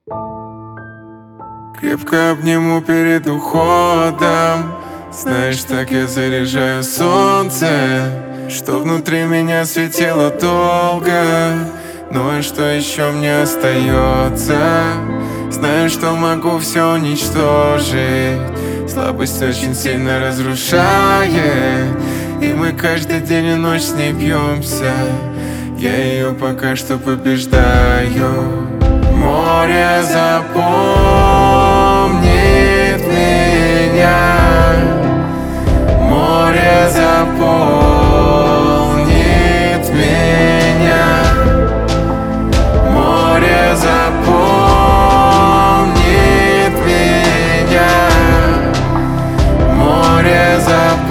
Крепко обниму перед уходом. Знаешь, так я заряжаю солнце, что внутри меня светило долго. Ну а что еще мне остается? Знаю, что могу все уничтожить. Слабость очень сильно разрушает, и мы каждый день и ночь с ней бьемся. Я ее пока что побеждаю. Море запомнит меня. Море заполнит меня. Море запомнит меня. Море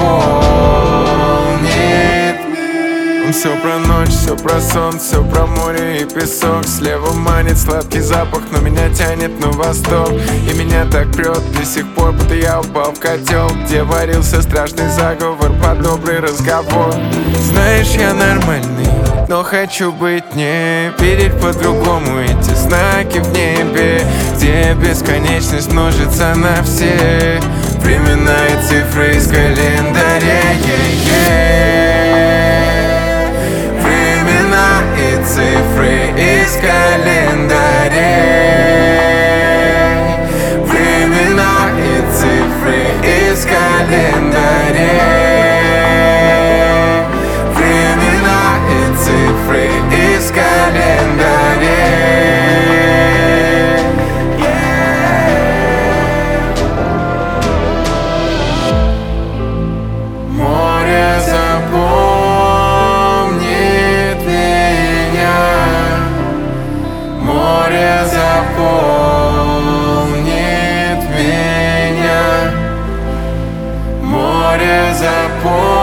заполнит. Он все про ночь, все про сон, все про море и песок. Слева манит сладкий запах, но меня тянет на восток. И меня так прет до сих пор, будто я упал в котел, где варился страшный заговор под добрый разговор. Знаешь, я нормальный, но хочу быть не видеть по-другому эти знаки в небе, где бесконечность множится на все времена и цифры из календаря. Времена и цифры из календаря. Времена и цифры из календаря. Времена и цифры из календаря. Море запомнит меня. Море заполнит меня. Море заполнит.